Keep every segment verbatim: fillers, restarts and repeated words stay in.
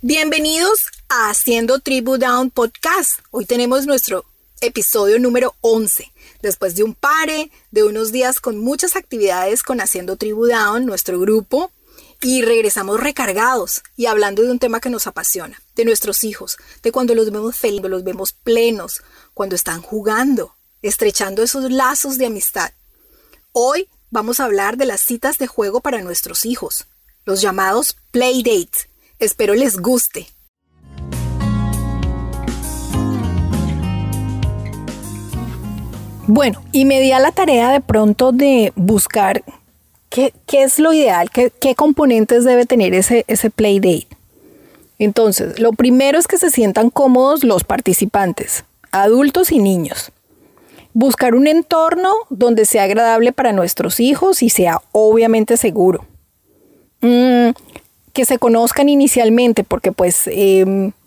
Bienvenidos a Haciendo Tribu Down Podcast. Hoy tenemos nuestro episodio número once. Después de un pare, de unos días con muchas actividades con Haciendo Tribu Down, nuestro grupo, y regresamos recargados y hablando de un tema que nos apasiona, de nuestros hijos, de cuando los vemos felices, los vemos plenos, cuando están jugando, estrechando esos lazos de amistad. Hoy vamos a hablar de las citas de juego para nuestros hijos, los llamados playdates. Espero les guste. Bueno, y me di a la tarea de pronto de buscar qué, qué es lo ideal, qué, qué componentes debe tener ese, ese playdate. Entonces, lo primero es que se sientan cómodos los participantes, adultos y niños. Buscar un entorno donde sea agradable para nuestros hijos y sea obviamente seguro. Mm, que se conozcan inicialmente, porque pues eh,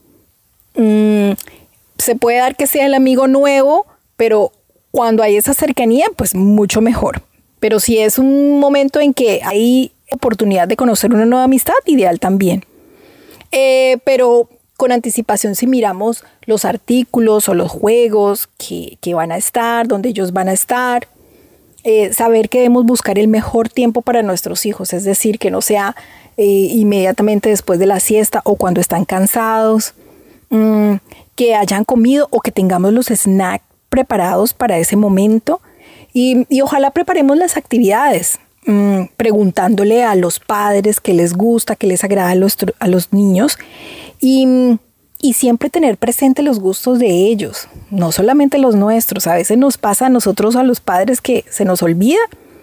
mm, se puede dar que sea el amigo nuevo, pero cuando hay esa cercanía, pues mucho mejor. Pero si es un momento en que hay oportunidad de conocer una nueva amistad, ideal también. Eh, pero con anticipación, si miramos los artículos o los juegos que, que van a estar, donde ellos van a estar, eh, saber que debemos buscar el mejor tiempo para nuestros hijos, es decir, que no sea Eh, inmediatamente después de la siesta o cuando están cansados, mmm, que hayan comido o que tengamos los snacks preparados para ese momento y, y ojalá preparemos las actividades, mmm, preguntándole a los padres qué les gusta, qué les agrada a los, a los niños y, y siempre tener presente los gustos de ellos, no solamente los nuestros. A veces nos pasa a nosotros, a los padres, que se nos olvida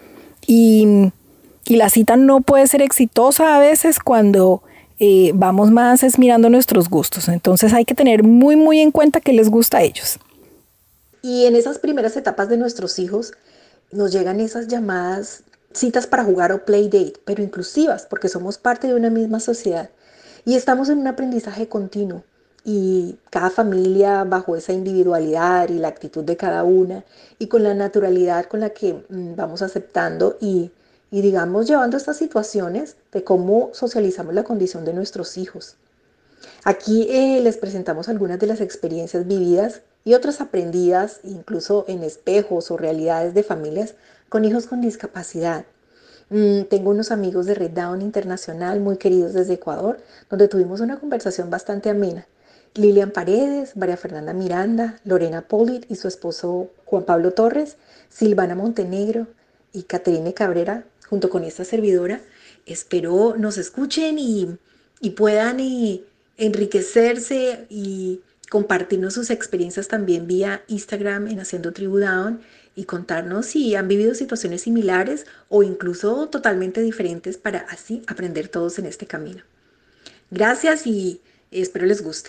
y Y la cita no puede ser exitosa a veces cuando eh, vamos más es mirando nuestros gustos. Entonces hay que tener muy, muy en cuenta qué les gusta a ellos. Y en esas primeras etapas de nuestros hijos nos llegan esas llamadas citas para jugar o play date, pero inclusivas, porque somos parte de una misma sociedad. Y estamos en un aprendizaje continuo. Y cada familia bajo esa individualidad y la actitud de cada una y con la naturalidad con la que mm, vamos aceptando y Y digamos, llevando estas situaciones de cómo socializamos la condición de nuestros hijos. Aquí eh, les presentamos algunas de las experiencias vividas y otras aprendidas, incluso en espejos o realidades de familias con hijos con discapacidad. Mm, tengo unos amigos de Red Down Internacional muy queridos desde Ecuador, donde tuvimos una conversación bastante amena. Lilian Paredes, María Fernanda Miranda, Lorena Polit y su esposo Juan Pablo Torres, Silvana Montenegro y Caterine Cabrera, junto con esta servidora. Espero nos escuchen y, y puedan y enriquecerse y compartirnos sus experiencias también vía Instagram en Haciendo Tribu Down y contarnos si han vivido situaciones similares o incluso totalmente diferentes para así aprender todos en este camino. Gracias y espero les guste.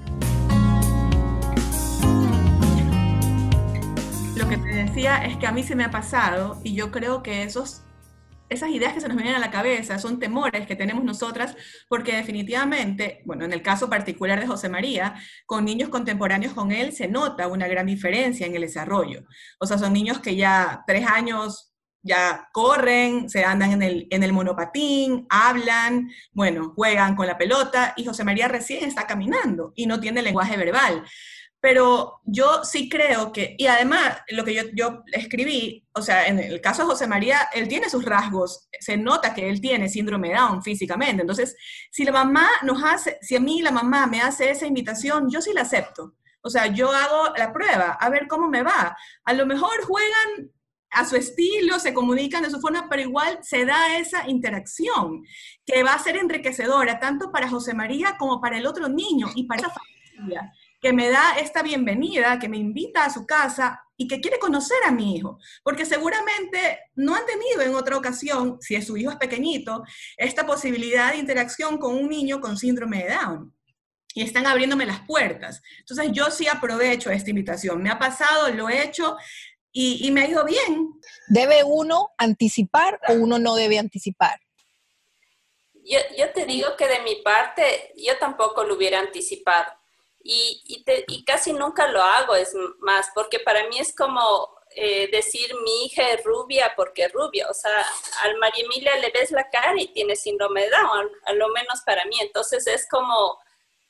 Lo que te decía es que a mí se me ha pasado y yo creo que esos Esas ideas que se nos vienen a la cabeza son temores que tenemos nosotras, porque definitivamente, bueno, en el caso particular de José María, con niños contemporáneos con él se nota una gran diferencia en el desarrollo. O sea, son niños que ya tres años ya corren, se andan en el, en el monopatín, hablan, bueno, juegan con la pelota, y José María recién está caminando y no tiene lenguaje verbal. Pero yo sí creo que, y además lo que yo, yo escribí, o sea, en el caso de José María, él tiene sus rasgos, se nota que él tiene síndrome de Down físicamente. Entonces, si la mamá nos hace, si a mí la mamá me hace esa invitación, yo sí la acepto. O sea, yo hago la prueba, a ver cómo me va. A lo mejor juegan a su estilo, se comunican de su forma, pero igual se da esa interacción que va a ser enriquecedora tanto para José María como para el otro niño y para esa familia, que me da esta bienvenida, que me invita a su casa y que quiere conocer a mi hijo, porque seguramente no han tenido en otra ocasión, si su hijo es pequeñito, esta posibilidad de interacción con un niño con síndrome de Down. Y están abriéndome las puertas. Entonces yo sí aprovecho esta invitación. Me ha pasado, lo he hecho y, y me ha ido bien. ¿Debe uno anticipar o uno no debe anticipar? Yo, yo te digo que de mi parte, yo tampoco lo hubiera anticipado. Y, y, te, y casi nunca lo hago, es más, porque para mí es como eh, decir mi hija es rubia porque es rubia. O sea, al María Emilia le ves la cara y tiene síndrome de Down, a lo menos para mí. Entonces es como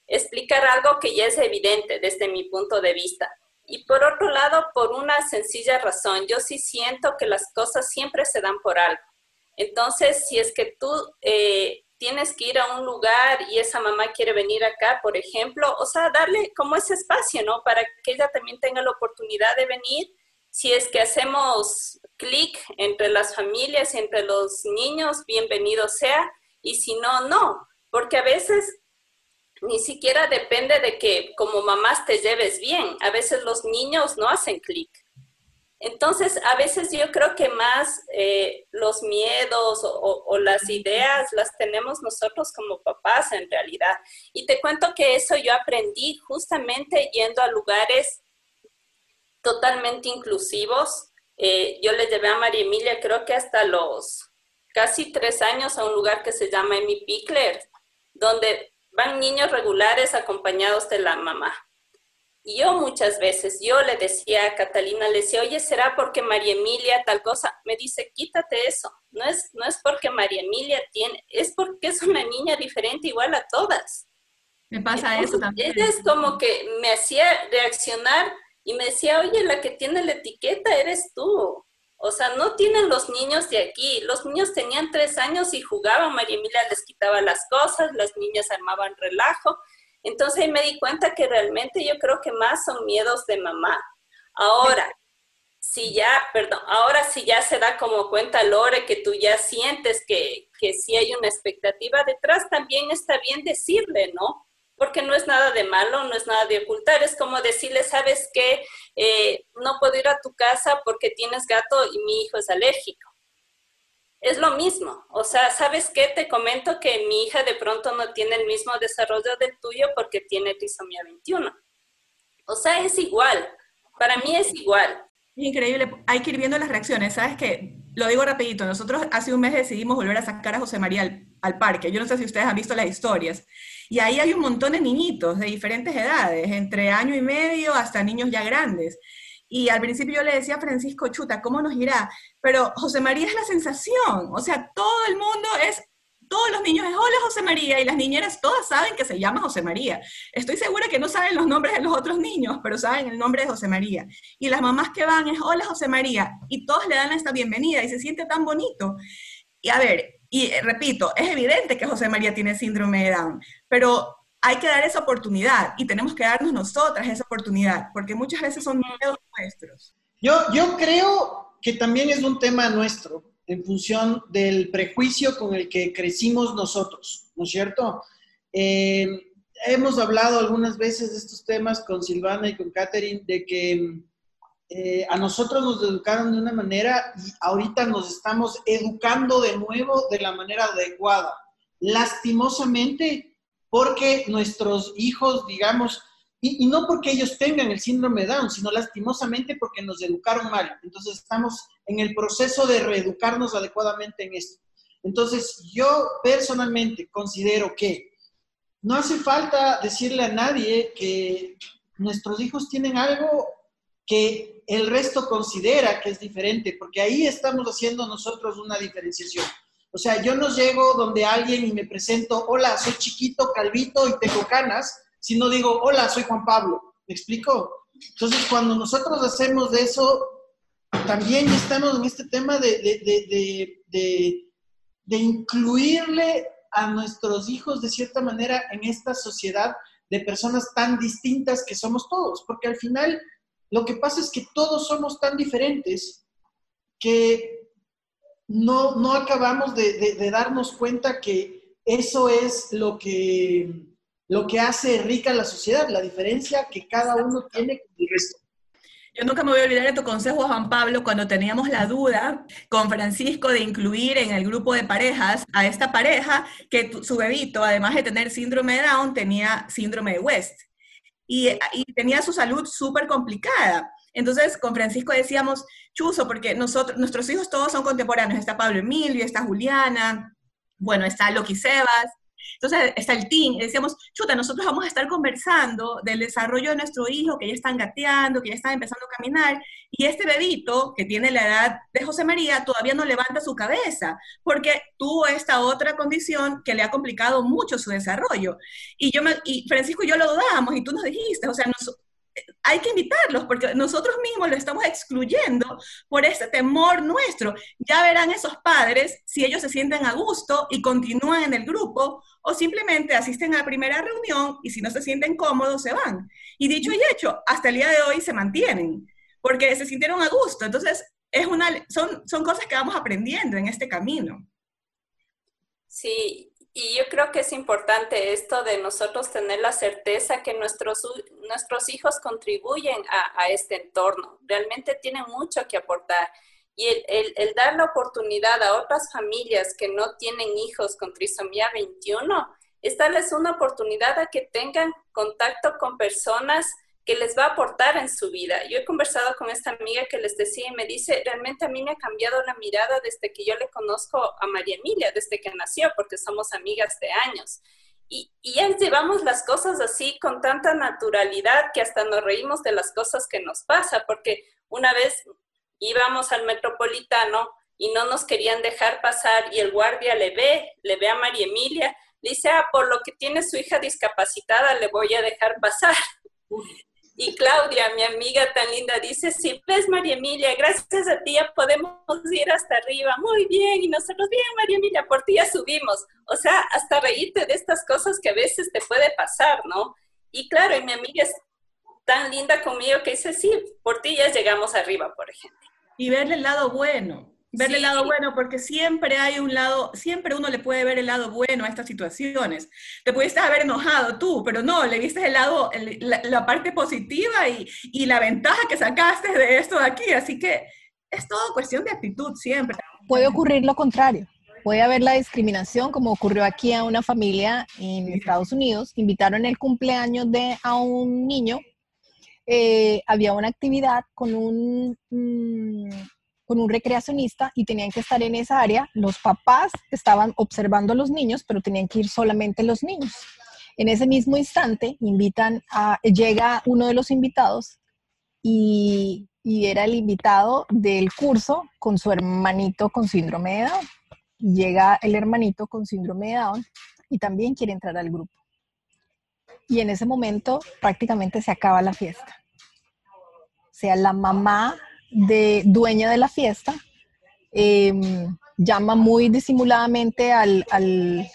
explicar algo que ya es evidente desde mi punto de vista. Y por otro lado, por una sencilla razón, yo sí siento que las cosas siempre se dan por algo. Entonces, si es que tú eh, tienes que ir a un lugar y esa mamá quiere venir acá, por ejemplo, o sea, darle como ese espacio, ¿no? Para que ella también tenga la oportunidad de venir. Si es que hacemos clic entre las familias y entre los niños, bienvenido sea. Y si no, no. Porque a veces ni siquiera depende de que como mamás te lleves bien. A veces los niños no hacen clic. Entonces, a veces yo creo que más eh, los miedos o, o, o las ideas las tenemos nosotros como papás en realidad. Y te cuento que eso yo aprendí justamente yendo a lugares totalmente inclusivos. Eh, yo le llevé a María Emilia, creo que hasta los casi tres años, a un lugar que se llama Emi Pickler, donde van niños regulares acompañados de la mamá. Y yo muchas veces, yo le decía a Catalina, le decía, oye, ¿será porque María Emilia tal cosa? Me dice, quítate eso. No es, no es porque María Emilia tiene, es porque es una niña diferente igual a todas. Me pasa Entonces, eso también. ella es como que me hacía reaccionar y me decía, oye, la que tiene la etiqueta eres tú. O sea, no tienen los niños de aquí. Los niños tenían tres años y jugaban. María Emilia les quitaba las cosas, las niñas armaban relajo. Entonces ahí me di cuenta que realmente yo creo que más son miedos de mamá. Ahora, si ya, perdón, ahora si ya se da como cuenta, Lore, que tú ya sientes que, que sí hay una expectativa detrás, también está bien decirle, ¿no? Porque no es nada de malo, no es nada de ocultar. Es como decirle, ¿sabes qué? Eh, no puedo ir a tu casa porque tienes gato y mi hijo es alérgico. Es lo mismo. O sea, ¿sabes qué? Te comento que mi hija de pronto no tiene el mismo desarrollo del tuyo porque tiene trisomía veintiuno. O sea, es igual. Para mí es igual. Es increíble. Hay que ir viendo las reacciones. ¿Sabes qué? Lo digo rapidito. Nosotros hace un mes decidimos volver a sacar a José María al, al parque. Yo no sé si ustedes han visto las historias. Y ahí hay un montón de niñitos de diferentes edades, entre año y medio hasta niños ya grandes. Y al principio yo le decía a Francisco, chuta, ¿cómo nos irá? Pero José María es la sensación, o sea, todo el mundo es, todos los niños es, hola José María, y las niñeras todas saben que se llama José María. Estoy segura que no saben los nombres de los otros niños, pero saben el nombre de José María. Y las mamás que van es, hola José María, y todos le dan esta bienvenida, y se siente tan bonito. Y a ver, y eh, repito, es evidente que José María tiene síndrome de Down, pero hay que dar esa oportunidad y tenemos que darnos nosotras esa oportunidad, porque muchas veces son miedos nuestros. Yo, yo creo que también es un tema nuestro, en función del prejuicio con el que crecimos nosotros, ¿no es cierto? Eh, hemos hablado algunas veces de estos temas con Silvana y con Catherine, de que eh, a nosotros nos educaron de una manera y ahorita nos estamos educando de nuevo de la manera adecuada. Lastimosamente, porque nuestros hijos, digamos, y, y no porque ellos tengan el síndrome de Down, sino lastimosamente porque nos educaron mal. Entonces estamos en el proceso de reeducarnos adecuadamente en esto. Entonces yo personalmente considero que no hace falta decirle a nadie que nuestros hijos tienen algo que el resto considera que es diferente, porque ahí estamos haciendo nosotros una diferenciación. O sea, yo no llego donde alguien y me presento, hola, soy chiquito, calvito y tengo canas, sino digo, hola, soy Juan Pablo. ¿Me explico? Entonces, cuando nosotros hacemos de eso, también estamos en este tema de, de, de, de, de, de incluirle a nuestros hijos de cierta manera en esta sociedad de personas tan distintas que somos todos. Porque al final, lo que pasa es que todos somos tan diferentes que No, no acabamos de, de, de darnos cuenta que eso es lo que, lo que hace rica la sociedad, la diferencia que cada uno tiene con el resto. Yo nunca me voy a olvidar de tu consejo, Juan Pablo, cuando teníamos la duda con Francisco de incluir en el grupo de parejas a esta pareja que tu, su bebito, además de tener síndrome de Down, tenía síndrome de West. Y, y tenía su salud súper complicada. Entonces, con Francisco decíamos, chuzo, porque nosotros, nuestros hijos todos son contemporáneos. Está Pablo Emilio, está Juliana, bueno, está Loki Sebas. Entonces está el team, y decíamos, chuta, nosotros vamos a estar conversando del desarrollo de nuestro hijo, que ya están gateando, que ya están empezando a caminar, y este bebito, que tiene la edad de José María, todavía no levanta su cabeza, porque tuvo esta otra condición que le ha complicado mucho su desarrollo. Y, yo me, y Francisco y yo lo dudábamos, y tú nos dijiste, o sea, nos, hay que invitarlos, porque nosotros mismos los estamos excluyendo por ese temor nuestro. Ya verán esos padres si ellos se sienten a gusto y continúan en el grupo, o simplemente asisten a la primera reunión y si no se sienten cómodos se van. Y dicho y hecho, hasta el día de hoy se mantienen, porque se sintieron a gusto. Entonces, es una, son, son cosas que vamos aprendiendo en este camino. Sí, y yo creo que es importante esto de nosotros tener la certeza que nuestros, nuestros hijos contribuyen a, a este entorno. Realmente tienen mucho que aportar. Y el, el, el dar la oportunidad a otras familias que no tienen hijos con trisomía veintiuno, es darles una oportunidad a que tengan contacto con personas que les va a aportar en su vida. Yo he conversado con esta amiga que les decía y me dice, realmente a mí me ha cambiado la mirada desde que yo le conozco a María Emilia, desde que nació, porque somos amigas de años. Y, y ya llevamos las cosas así con tanta naturalidad que hasta nos reímos de las cosas que nos pasa, porque una vez íbamos al Metropolitano y no nos querían dejar pasar y el guardia le ve, le ve a María Emilia, le dice, ah, por lo que tiene su hija discapacitada le voy a dejar pasar. Y Claudia, mi amiga tan linda, dice, sí, ves María Emilia, gracias a ti ya podemos ir hasta arriba, muy bien, y nosotros, bien María Emilia, por ti ya subimos. O sea, hasta reírte de estas cosas que a veces te puede pasar, ¿no? Y claro, y mi amiga es tan linda conmigo que dice, sí, por ti ya llegamos arriba, por ejemplo. Y verle el lado bueno. Verle Sí. el lado bueno, porque siempre hay un lado, siempre uno le puede ver el lado bueno a estas situaciones. Te pudiste haber enojado tú, pero no, le viste el lado, el, la, la parte positiva y, y la ventaja que sacaste de esto de aquí. Así que es todo cuestión de actitud siempre. Puede ocurrir lo contrario. Puede haber la discriminación, como ocurrió aquí a una familia en Estados Unidos. Invitaron el cumpleaños de a un niño. Eh, había una actividad con un... Mmm, con un recreacionista y tenían que estar en esa área. Los papás estaban observando a los niños, pero tenían que ir solamente los niños. En ese mismo instante, invitan a, llega uno de los invitados y, y era el invitado del curso con su hermanito con síndrome de Down. Llega el hermanito con síndrome de Down y también quiere entrar al grupo. Y en ese momento prácticamente se acaba la fiesta. O sea, la mamá de dueña de la fiesta, eh, llama muy disimuladamente al, al,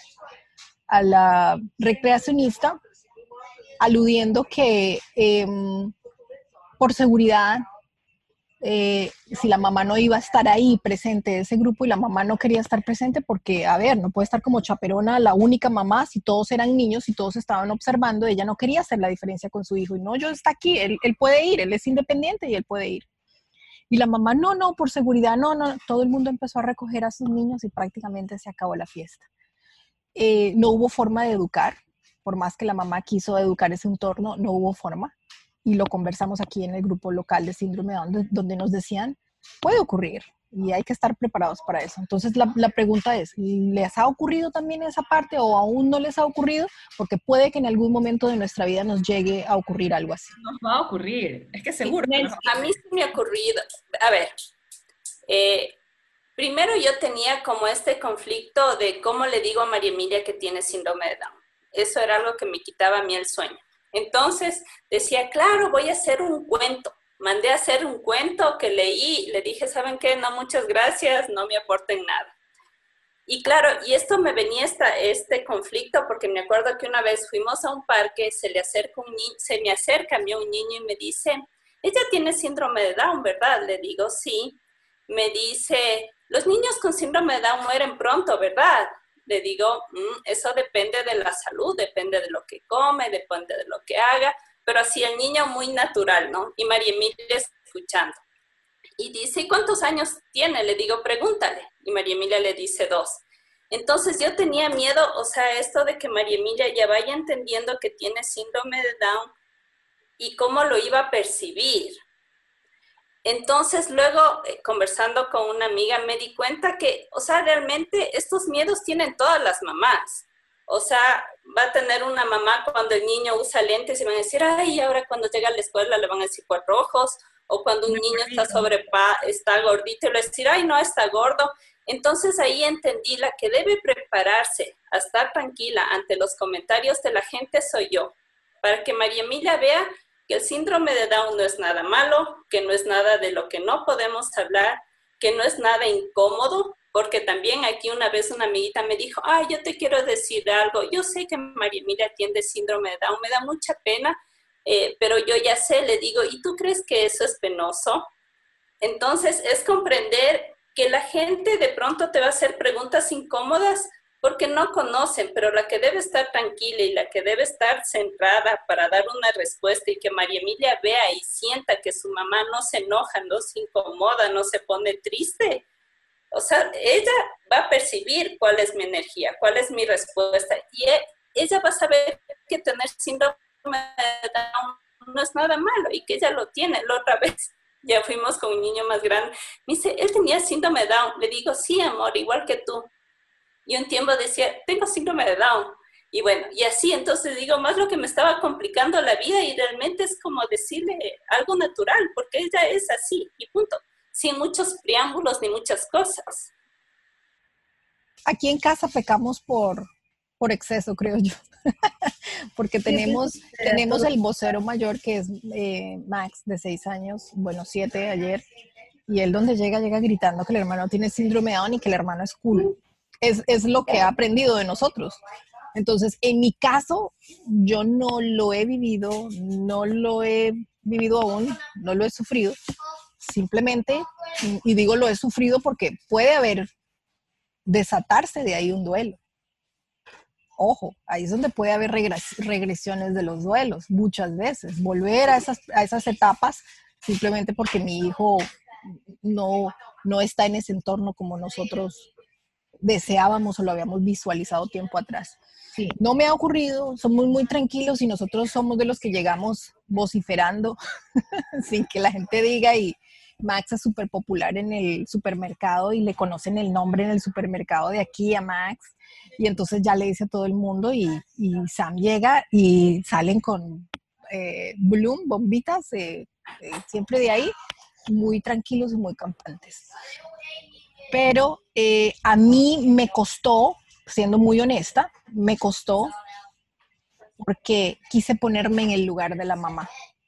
a la recreacionista, aludiendo que eh, por seguridad, eh, si la mamá no iba a estar ahí presente de ese grupo y la mamá no quería estar presente porque, a ver, no puede estar como chaperona la única mamá si todos eran niños y todos estaban observando, ella no quería hacer la diferencia con su hijo y no, yo está aquí, él, él puede ir, él es independiente y él puede ir. Y la mamá, no, no, por seguridad, no, no. Todo el mundo empezó a recoger a sus niños y prácticamente se acabó la fiesta. Eh, no hubo forma de educar, por más que la mamá quiso educar ese entorno, no hubo forma. Y lo conversamos aquí en el grupo local de síndrome de Down, donde nos decían, puede ocurrir y hay que estar preparados para eso. Entonces la, la pregunta es, ¿les ha ocurrido también esa parte o aún no les ha ocurrido? Porque puede que en algún momento de nuestra vida nos llegue a ocurrir algo así. Nos va a ocurrir, es que seguro. Que nos... A mí sí me ha ocurrido, a ver, eh, primero yo tenía como este conflicto de cómo le digo a María Emilia que tiene síndrome de Down. Eso era algo que me quitaba a mí el sueño. Entonces decía, claro, voy a hacer un cuento. Mandé a hacer un cuento que leí, le dije, ¿saben qué? No, muchas gracias, no me aporten nada. Y claro, y esto me venía esta, este conflicto porque me acuerdo que una vez fuimos a un parque, se, le acerca un ni- se me acerca a mí un niño y me dice, ella tiene síndrome de Down, ¿verdad? Le digo, sí. Me dice, los niños con síndrome de Down mueren pronto, ¿verdad? Le digo, mm, eso depende de la salud, depende de lo que come, depende de lo que haga. Pero así el niño muy natural, ¿no? Y María Emilia escuchando. Y dice, ¿cuántos años tiene? Le digo, pregúntale. Y María Emilia le dice dos. Entonces yo tenía miedo, o sea, esto de que María Emilia ya vaya entendiendo que tiene síndrome de Down y cómo lo iba a percibir. Entonces luego, eh, conversando con una amiga, me di cuenta que, o sea, realmente estos miedos tienen todas las mamás. O sea, va a tener una mamá cuando el niño usa lentes y van a decir, ay, ahora cuando llega a la escuela le van a decir cuatro ojos, o cuando un niño está sobre está gordito, le van a decir, ay, no, está gordo. Entonces ahí entendí, la que debe prepararse a estar tranquila ante los comentarios de la gente soy yo, para que María Emilia vea que el síndrome de Down no es nada malo, que no es nada de lo que no podemos hablar, que no es nada incómodo, porque también aquí una vez una amiguita me dijo, ay, yo te quiero decir algo, yo sé que María Emilia tiene síndrome de Down, me da mucha pena, eh, pero yo ya sé, le digo, ¿y tú crees que eso es penoso? Entonces es comprender que la gente de pronto te va a hacer preguntas incómodas porque no conocen, pero la que debe estar tranquila y la que debe estar centrada para dar una respuesta y que María Emilia vea y sienta que su mamá no se enoja, no se incomoda, no se pone triste. O sea, ella va a percibir cuál es mi energía, cuál es mi respuesta. Y ella va a saber que tener síndrome de Down no es nada malo y que ella lo tiene. La otra vez ya fuimos con un niño más grande. Me dice, él tenía síndrome de Down. Le digo, sí, amor, igual que tú. Y un tiempo decía, tengo síndrome de Down. Y bueno, y así, entonces digo, más lo que me estaba complicando la vida y realmente es como decirle algo natural, porque ella es así y punto. Sin muchos preámbulos ni muchas cosas. Aquí en casa pecamos por, por exceso, creo yo. Porque tenemos, sí, sí, sí, tenemos el vocero mayor que es eh, Max, de seis años, bueno, siete ayer, y él donde llega, llega gritando que el hermano tiene síndrome de Down y que el hermano es cool. Es, es lo que ha aprendido de nosotros. Entonces, en mi caso, yo no lo he vivido, no lo he vivido aún, no lo he sufrido. Simplemente, y digo lo he sufrido porque puede haber, desatarse de ahí un duelo. Ojo, ahí es donde puede haber regres, regresiones de los duelos, muchas veces. Volver a esas, a esas etapas simplemente porque mi hijo no, no está en ese entorno como nosotros deseábamos o lo habíamos visualizado tiempo atrás. Sí. No me ha ocurrido, somos muy tranquilos y nosotros somos de los que llegamos vociferando sin que la gente diga, y Max es súper popular en el supermercado y le conocen el nombre en el supermercado de aquí a Max, y entonces ya le dice a todo el mundo, y, y Sam llega y salen con eh, bloom, bombitas, eh, eh, siempre de ahí, muy tranquilos y muy campantes. Pero eh, a mí me costó, siendo muy honesta, me costó porque quise ponerme en el lugar de la mamá.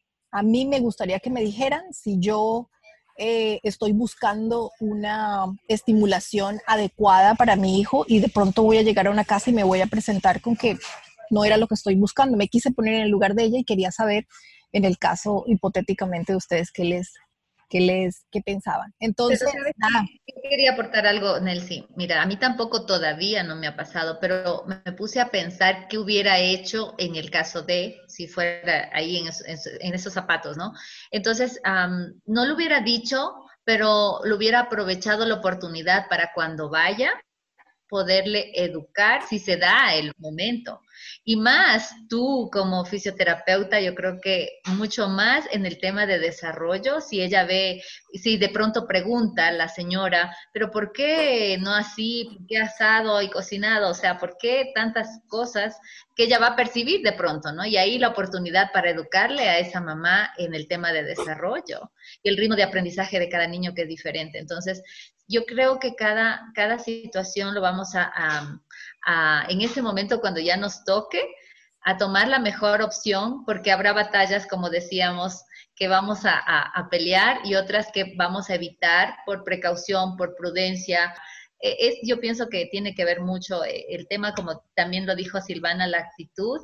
A mí me gustaría que me dijeran si yo eh, estoy buscando una estimulación adecuada para mi hijo y de pronto voy a llegar a una casa y me voy a presentar con que no era lo que estoy buscando. Me quise poner en el lugar de ella y quería saber, en el caso hipotéticamente de ustedes, qué les... ¿Qué, les, qué pensaban? Entonces, nada. Yo quería aportar algo, Nelsi. Mira, a mí tampoco todavía no me ha pasado, pero me puse a pensar qué hubiera hecho en el caso de, si fuera ahí en, en, en esos zapatos, ¿no? Entonces, um, no lo hubiera dicho, pero lo hubiera aprovechado la oportunidad para cuando vaya, poderle educar si se da el momento. Y más tú como fisioterapeuta, yo creo que mucho más en el tema de desarrollo, si ella ve, si de pronto pregunta a la señora, pero ¿por qué no así? ¿Por qué asado y cocinado? O sea, ¿por qué tantas cosas que ella va a percibir de pronto, ¿no? Y ahí la oportunidad para educarle a esa mamá en el tema de desarrollo y el ritmo de aprendizaje de cada niño que es diferente. Entonces, yo creo que cada, cada situación lo vamos a, a, a, en ese momento cuando ya nos toque, a tomar la mejor opción, porque habrá batallas, como decíamos, que vamos a, a, a pelear y otras que vamos a evitar por precaución, por prudencia. Es, yo pienso que tiene que ver mucho el tema, como también lo dijo Silvana, la actitud,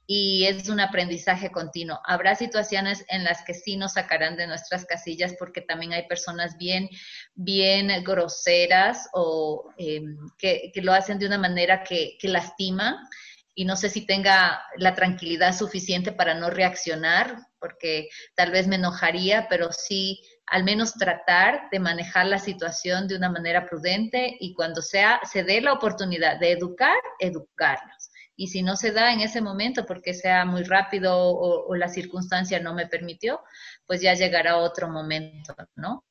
y es un aprendizaje continuo. Habrá situaciones en las que sí nos sacarán de nuestras casillas porque también hay personas bien, bien groseras o eh, que, que lo hacen de una manera que, que lastima, y no sé si tenga la tranquilidad suficiente para no reaccionar, porque tal vez me enojaría, pero sí al menos tratar de manejar la situación de una manera prudente, y cuando sea, se dé la oportunidad de educar, educarlos. Y si no se da en ese momento porque sea muy rápido o, o la circunstancia no me permitió, pues ya llegará otro momento, ¿no?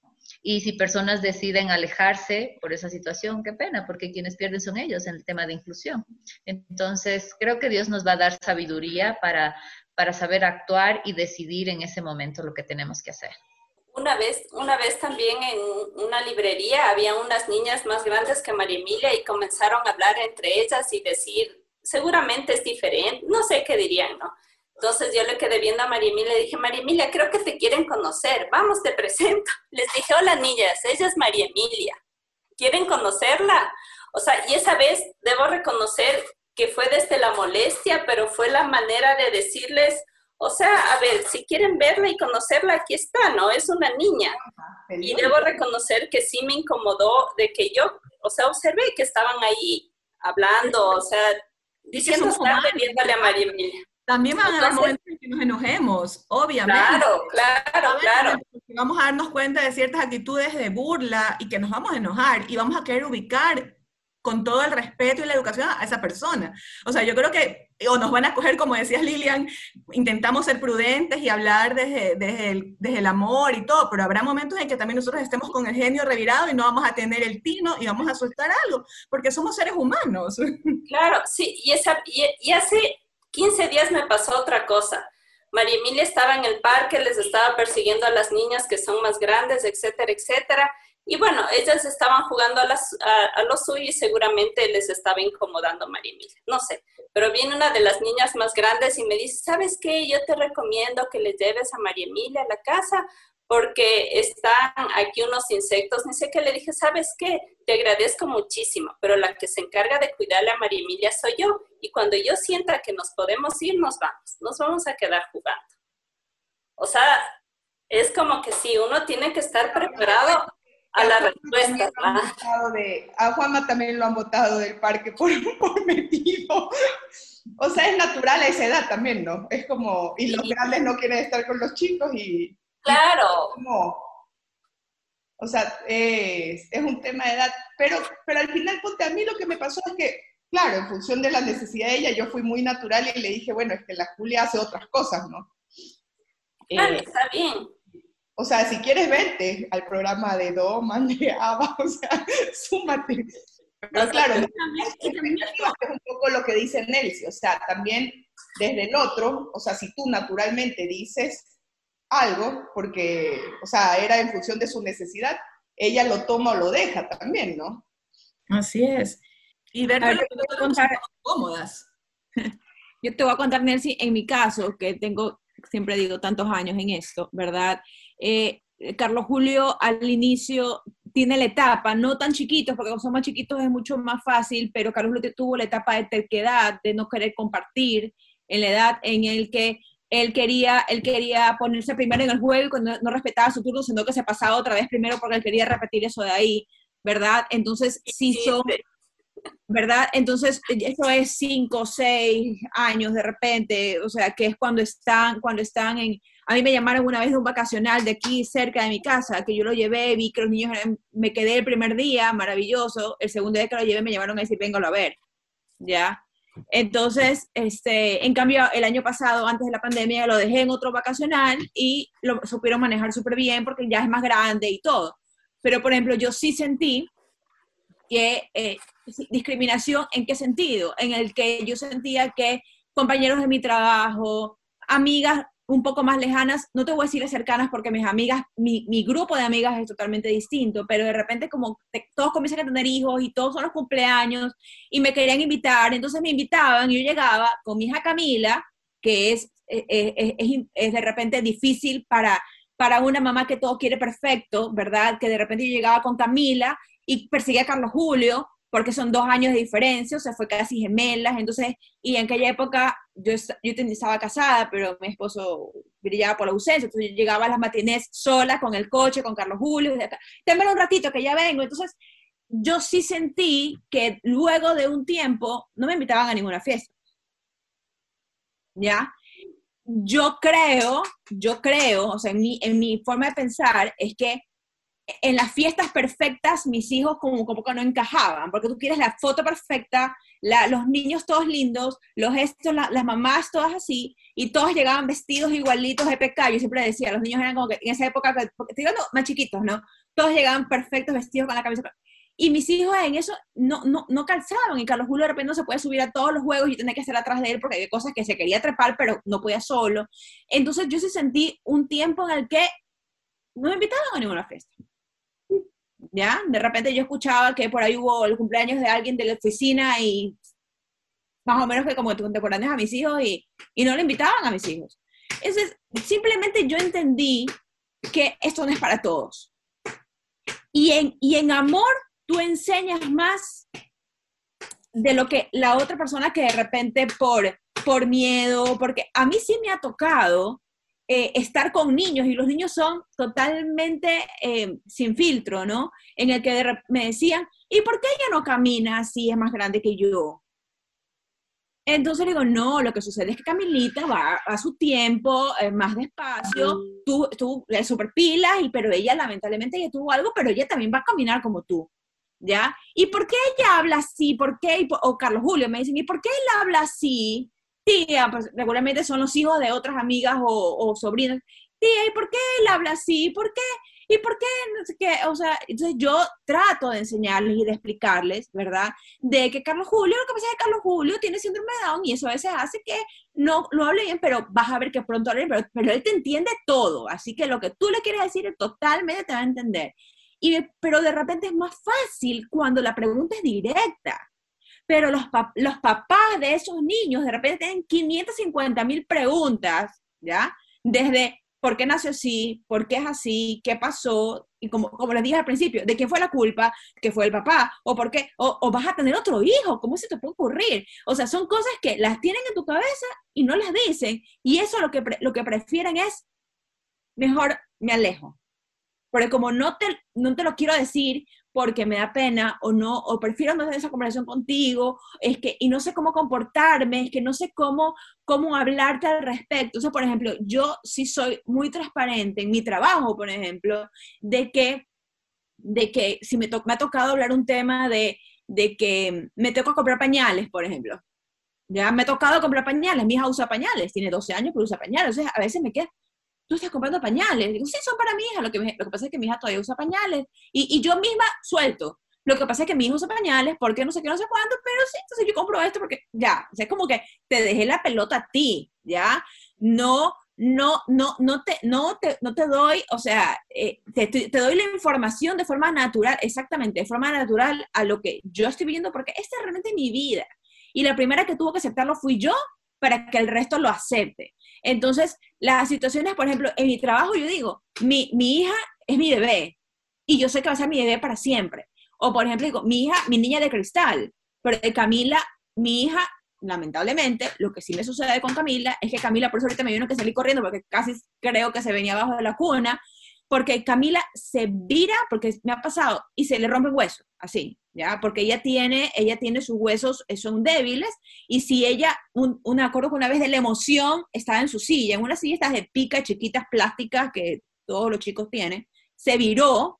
Y si personas deciden alejarse por esa situación, qué pena, porque quienes pierden son ellos en el tema de inclusión. Entonces, creo que Dios nos va a dar sabiduría para, para saber actuar y decidir en ese momento lo que tenemos que hacer. Una vez, una vez también en una librería había unas niñas más grandes que María Emilia y comenzaron a hablar entre ellas y decir, seguramente es diferente, no sé qué dirían, ¿no? Entonces yo le quedé viendo a María Emilia y le dije, María Emilia, creo que te quieren conocer, vamos, te presento. Les dije, hola niñas, ella es María Emilia, ¿quieren conocerla? O sea, y esa vez debo reconocer que fue desde la molestia, pero fue la manera de decirles, o sea, a ver, si quieren verla y conocerla, aquí está, ¿no? Es una niña. Y debo reconocer que sí me incomodó de que yo, o sea, observé que estaban ahí hablando, o sea, diciendo estar viéndole a María Emilia. También van a haber momentos en que nos enojemos, obviamente. Claro, claro, claro. Vamos a darnos cuenta de ciertas actitudes de burla y que nos vamos a enojar y vamos a querer ubicar con todo el respeto y la educación a esa persona. O sea, yo creo que, o nos van a coger, como decías Lilian, intentamos ser prudentes y hablar desde, desde, el, desde el amor y todo, pero habrá momentos en que también nosotros estemos con el genio revirado y no vamos a tener el tino y vamos a soltar algo, porque somos seres humanos. Claro, sí, y, esa, y, y hace quince días me pasó otra cosa. María Emilia estaba en el parque, les estaba persiguiendo a las niñas que son más grandes, etcétera, etcétera. Y bueno, ellas estaban jugando a, las, a, a lo suyo y seguramente les estaba incomodando a María Emilia, no sé. Pero viene una de las niñas más grandes y me dice, ¿sabes qué? Yo te recomiendo que le lleves a María Emilia a la casa porque están aquí unos insectos. Ni sé qué, le dije, ¿sabes qué? Te agradezco muchísimo, pero la que se encarga de cuidarle a María Emilia soy yo. Y cuando yo sienta que nos podemos ir, nos vamos. Nos vamos a quedar jugando. O sea, es como que sí, uno tiene que estar preparado a la respuesta. De, a Juanma también lo han votado del parque por, por metido. O sea, es natural a esa edad también, ¿no? Es como, y los grandes no quieren estar con los chicos y... Claro. No. O sea, es, es un tema de edad. Pero, pero al final, ponte, a mí lo que me pasó es que, claro, en función de la necesidad de ella, yo fui muy natural y le dije, bueno, es que la Julia hace otras cosas, ¿no? Claro, eh, está bien. O sea, si quieres verte al programa de Doman, de Ava, o sea, súmate. Pero No, claro, también, es un poco lo que dice Nelsi, o sea, también desde el otro, o sea, si tú naturalmente dices algo, porque, o sea, era en función de su necesidad, ella lo toma o lo deja también, ¿no? Así es. Y ver que nosotros contar... estamos cómodas. Yo te voy a contar, Nelsi, en mi caso, que tengo, siempre digo, tantos años en esto, ¿verdad? Eh, Carlos Julio al inicio tiene la etapa, no tan chiquitos, porque cuando somos chiquitos es mucho más fácil, pero Carlos Julio tuvo la etapa de terquedad, de no querer compartir, en la edad en el que él quería, él quería ponerse primero en el juego y cuando no respetaba su turno, sino que se pasaba otra vez primero porque él quería repetir eso de ahí, ¿verdad? Entonces, sí son... ¿verdad? Entonces, eso es cinco, seis años de repente, o sea, que es cuando están, cuando están en... A mí me llamaron una vez de un vacacional de aquí cerca de mi casa, que yo lo llevé, vi que los niños, eran, me quedé el primer día, maravilloso, el segundo día que lo llevé me llamaron a decir, véngalo a ver, ¿ya? Entonces, este, en cambio, el año pasado, antes de la pandemia, lo dejé en otro vacacional y lo supieron manejar súper bien porque ya es más grande y todo. Pero, por ejemplo, yo sí sentí que eh, discriminación, ¿en qué sentido? En el que yo sentía que compañeros de mi trabajo, amigas un poco más lejanas, no te voy a decir cercanas porque mis amigas, mi, mi grupo de amigas es totalmente distinto, pero de repente como te, todos comienzan a tener hijos y todos son los cumpleaños y me querían invitar, entonces me invitaban y yo llegaba con mi hija Camila, que es, es, es, es, es de repente difícil para, para una mamá que todo quiere perfecto, ¿verdad? Que de repente yo llegaba con Camila y perseguía a Carlos Julio, porque son dos años de diferencia, o sea, fue casi gemelas, entonces, y en aquella época yo, yo estaba casada, pero mi esposo brillaba por la ausencia, entonces yo llegaba a las matinés sola, con el coche, con Carlos Julio, témelo un ratito que ya vengo, entonces yo sí sentí que luego de un tiempo no me invitaban a ninguna fiesta, ¿ya? Yo creo, yo creo, o sea, en mi, en mi forma de pensar es que en las fiestas perfectas mis hijos como, como que no encajaban, porque tú quieres la foto perfecta, la, los niños todos lindos, los estos, la, las mamás todas así, y todos llegaban vestidos igualitos de pecado. Yo siempre decía, los niños eran como que en esa época, porque estoy hablando más chiquitos, ¿no? Todos llegaban perfectos vestidos con la camisa. Y mis hijos en eso no, no, no calzaban, y Carlos Julio de repente no se puede subir a todos los juegos y yo tenía que estar atrás de él porque había cosas que se quería trepar, pero no podía solo. Entonces yo sí sentí un tiempo en el que no me invitaban a ninguna fiesta. ¿Ya? De repente yo escuchaba que por ahí hubo el cumpleaños de alguien de la oficina y más o menos que como contemporáneos a mis hijos y, y no le invitaban a mis hijos. Entonces, simplemente yo entendí que esto no es para todos. Y en, y en amor tú enseñas más de lo que la otra persona que de repente por, por miedo, porque a mí sí me ha tocado Eh, estar con niños, y los niños son totalmente eh, sin filtro, ¿no? En el que de me decían, ¿y por qué ella no camina así, es más grande que yo? Entonces le digo, no, lo que sucede es que Camilita va a su tiempo, eh, más despacio, tú, tú le super pilas, y, pero ella lamentablemente ella tuvo algo, pero ella también va a caminar como tú, ¿ya? ¿Y por qué ella habla así? ¿Por qué? O Carlos Julio me dicen, ¿y por qué él habla así? Tía, pues regularmente son los hijos de otras amigas o, o sobrinas. Tía, ¿y por qué él habla así? ¿Por qué? ¿Y por qué? No sé qué. O sea, entonces yo trato de enseñarles y de explicarles, ¿verdad? De que Carlos Julio, lo que pasa es que Carlos Julio tiene síndrome de Down y eso a veces hace que no lo hable bien, pero vas a ver que pronto hable bien, pero, pero él te entiende todo. Así que lo que tú le quieres decir, él totalmente te va a entender. Y, pero de repente es más fácil cuando la pregunta es directa. Pero los, pap los papás de esos niños de repente tienen quinientas cincuenta mil preguntas, ¿ya? Desde ¿por qué nació así? ¿Por qué es así? ¿Qué pasó? Y como, como les dije al principio, ¿de quién fue la culpa? ¿Qué fue el papá? ¿O por qué? O, o vas a tener otro hijo, ¿cómo se te puede ocurrir? O sea, son cosas que las tienen en tu cabeza y no las dicen, y eso lo que, lo que prefieren es, mejor me alejo. Porque como no te, no te lo quiero decir porque me da pena o no, o prefiero no tener esa conversación contigo, es que, y no sé cómo comportarme, es que no sé cómo, cómo hablarte al respecto. O sea, por ejemplo, yo sí soy muy transparente en mi trabajo, por ejemplo, de que, de que si me, to me ha tocado hablar un tema de, de que me toca comprar pañales, por ejemplo. Ya me ha tocado comprar pañales, mi hija usa pañales, tiene doce años, pero usa pañales. Entonces, a veces me queda, tú estás comprando pañales. Digo, sí, son para mi hija. Lo que, me, lo que pasa es que mi hija todavía usa pañales. Y, y yo misma suelto. Lo que pasa es que mi hijo usa pañales, porque no sé qué, no sé cuánto, pero sí, entonces yo compro esto porque ya. O sea, es como que te dejé la pelota a ti, ¿ya? No, no, no, no te, no te, no te doy, o sea, eh, te, te doy la información de forma natural, exactamente, de forma natural a lo que yo estoy viviendo, porque esta es realmente mi vida. Y la primera que tuvo que aceptarlo fui yo, para que el resto lo acepte. Entonces, las situaciones, por ejemplo, en mi trabajo yo digo, mi, mi hija es mi bebé, y yo sé que va a ser mi bebé para siempre. O, por ejemplo, digo, mi hija, mi niña de cristal, pero de Camila, mi hija, lamentablemente, lo que sí me sucede con Camila, es que Camila, por eso ahorita me vino que salí corriendo, porque casi creo que se venía abajo de la cuna, porque Camila se vira, porque me ha pasado, y se le rompe el hueso, así, ¿ya? Porque ella tiene, ella tiene sus huesos, son débiles, y si ella, un, un acuerdo que una vez de la emoción, estaba en su silla, en una silla estas de pica, chiquitas, plásticas, que todos los chicos tienen, se viró,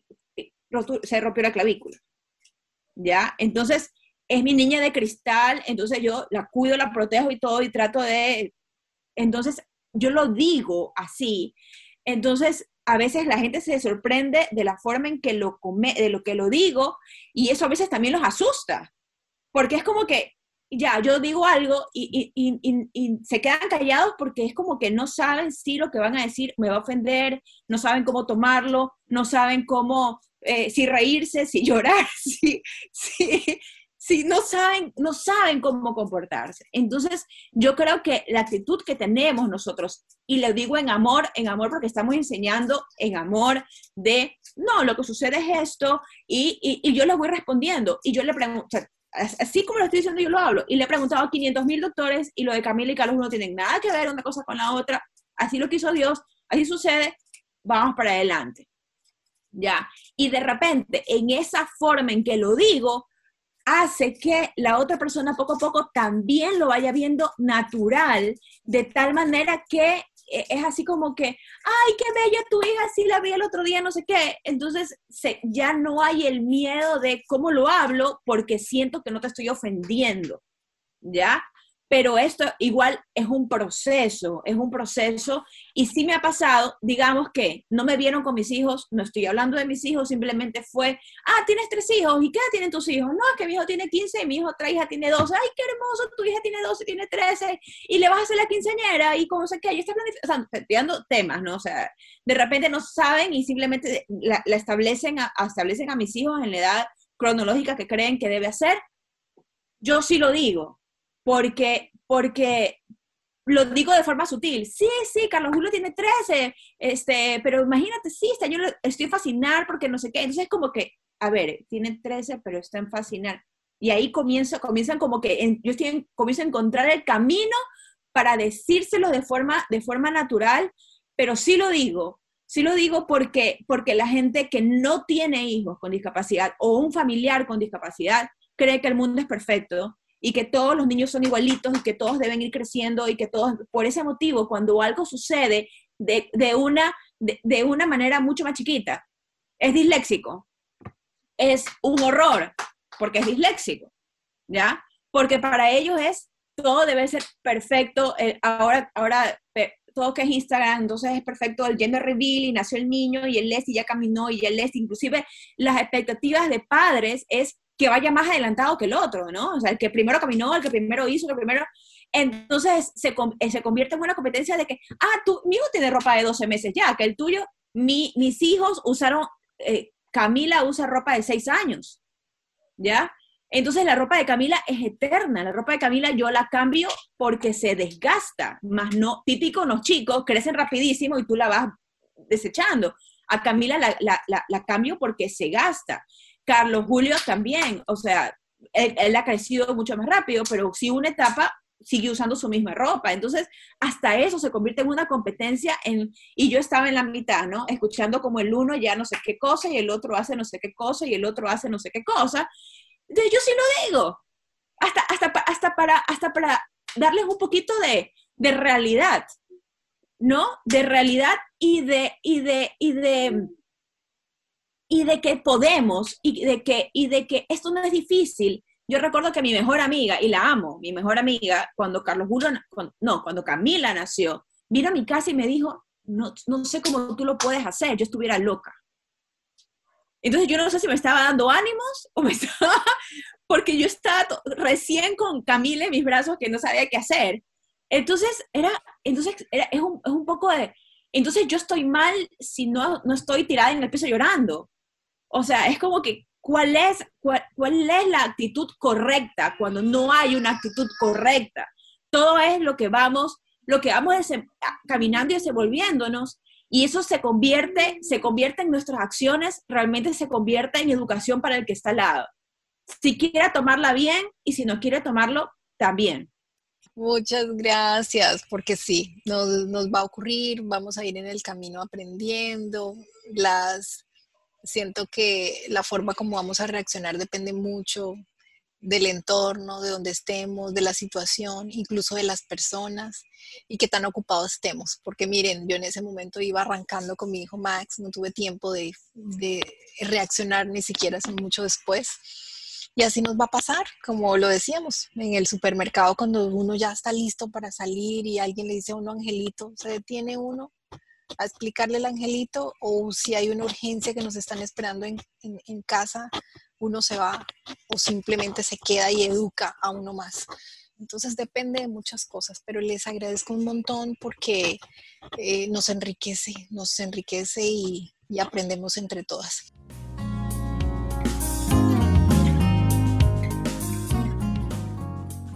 se rompió la clavícula, ¿ya? Entonces, es mi niña de cristal, entonces yo la cuido, la protejo y todo, y trato de, entonces, yo lo digo así, entonces, a veces la gente se sorprende de la forma en que lo, come, de lo que lo digo, y eso a veces también los asusta, porque es como que, ya, yo digo algo y, y, y, y se quedan callados porque es como que no saben si lo que van a decir me va a ofender, no saben cómo tomarlo, no saben cómo, eh, si reírse, si llorar, si, si, si no saben, no saben cómo comportarse. Entonces, yo creo que la actitud que tenemos nosotros, y lo digo en amor, en amor porque estamos enseñando en amor de, no, lo que sucede es esto, y, y, y yo les voy respondiendo, y yo le pregunto, o sea, así como lo estoy diciendo yo lo hablo, y le he preguntado a quinientos mil doctores, y lo de Camila y Carlos no tienen nada que ver una cosa con la otra, así lo quiso Dios, así sucede, vamos para adelante, ya, y de repente, en esa forma en que lo digo, hace que la otra persona poco a poco también lo vaya viendo natural, de tal manera que es así como que, ay, qué bella tu hija, sí la vi el otro día, no sé qué. Entonces se, ya no hay el miedo de cómo lo hablo porque siento que no te estoy ofendiendo, ¿ya? Pero esto igual es un proceso, es un proceso, y sí me ha pasado, digamos que no me vieron con mis hijos, no estoy hablando de mis hijos, simplemente fue, ah, tienes tres hijos, ¿y qué edad tienen tus hijos? No, que mi hijo tiene quince y mi hijo, otra hija tiene doce, ay, qué hermoso, tu hija tiene doce, tiene trece, y le vas a hacer la quinceañera, y cómo sé qué, y está planificando, o sea, estoy dando temas, ¿no? O sea, de repente no saben y simplemente la, la establecen, a, establecen a mis hijos en la edad cronológica que creen que debe hacer. Yo sí lo digo, porque, porque lo digo de forma sutil. Sí, sí, Carlos Julio tiene trece, este, pero imagínate, sí, está, yo lo, estoy en fascinar porque no sé qué. Entonces es como que, a ver, tiene trece, pero está en fascinar. Y ahí comienzo, comienzan como que, en, yo estoy en, comienzo a encontrar el camino para decírselo de forma, de forma natural, pero sí lo digo. Sí lo digo porque, porque la gente que no tiene hijos con discapacidad o un familiar con discapacidad cree que el mundo es perfecto y que todos los niños son igualitos y que todos deben ir creciendo y que todos, por ese motivo, cuando algo sucede de, de, una, de, de una manera mucho más chiquita, es disléxico, es un horror, porque es disléxico, ¿ya? Porque para ellos es, todo debe ser perfecto, eh, ahora, ahora eh, todo que es Instagram, entonces es perfecto el gender reveal y nació el niño y el Leslie ya caminó y el Leslie, inclusive las expectativas de padres es que vaya más adelantado que el otro, ¿no? O sea, el que primero caminó, el que primero hizo, el que primero... Entonces se, se convierte en una competencia de que, ah, tú, mi hijo tiene ropa de doce meses ya, que el tuyo, mi, mis hijos usaron, eh, Camila usa ropa de seis años, ¿ya? Entonces la ropa de Camila es eterna, la ropa de Camila yo la cambio porque se desgasta, más no, típico los chicos crecen rapidísimo y tú la vas desechando. A Camila la, la, la, la cambio porque se gasta. Carlos Julio también, o sea, él, él ha crecido mucho más rápido, pero si una etapa sigue usando su misma ropa. Entonces, hasta eso se convierte en una competencia en, y yo estaba en la mitad, ¿no? Escuchando como el uno ya no sé qué cosa y el otro hace no sé qué cosa y el otro hace no sé qué cosa. Entonces, yo sí lo digo, hasta, hasta, hasta, para, hasta para darles un poquito de, de realidad, ¿no? De realidad y de, y de, y de, y de que podemos, y de que, y de que esto no es difícil. Yo recuerdo que mi mejor amiga, y la amo, mi mejor amiga, cuando Carlos Julio, cuando, no, cuando Camila nació, vino a mi casa y me dijo, no, no sé cómo tú lo puedes hacer, yo estuviera loca. Entonces yo no sé si me estaba dando ánimos o me estaba, porque yo estaba recién con Camila en mis brazos que no sabía qué hacer. Entonces era, entonces era, es, un, es un poco de, entonces yo estoy mal si no, no estoy tirada en el piso llorando. O sea, es como que, ¿cuál es, cuál, cuál es la actitud correcta cuando no hay una actitud correcta? Todo es lo que vamos, lo que vamos caminando y desenvolviéndonos, y eso se convierte, se convierte en nuestras acciones, realmente se convierte en educación para el que está al lado. Si quiere tomarla bien, y si no quiere tomarlo, también. Muchas gracias, porque sí, nos, nos va a ocurrir, vamos a ir en el camino aprendiendo, las... Siento que la forma como vamos a reaccionar depende mucho del entorno, de donde estemos, de la situación, incluso de las personas y qué tan ocupados estemos. Porque miren, yo en ese momento iba arrancando con mi hijo Max, no tuve tiempo de, de reaccionar ni siquiera hace mucho después. Y así nos va a pasar, como lo decíamos, en el supermercado cuando uno ya está listo para salir y alguien le dice a uno angelito, se detiene uno a explicarle el angelito, o si hay una urgencia que nos están esperando en, en, en casa, uno se va o simplemente se queda y educa a uno más. Entonces depende de muchas cosas, pero les agradezco un montón porque eh, nos enriquece, nos enriquece y, y aprendemos entre todas.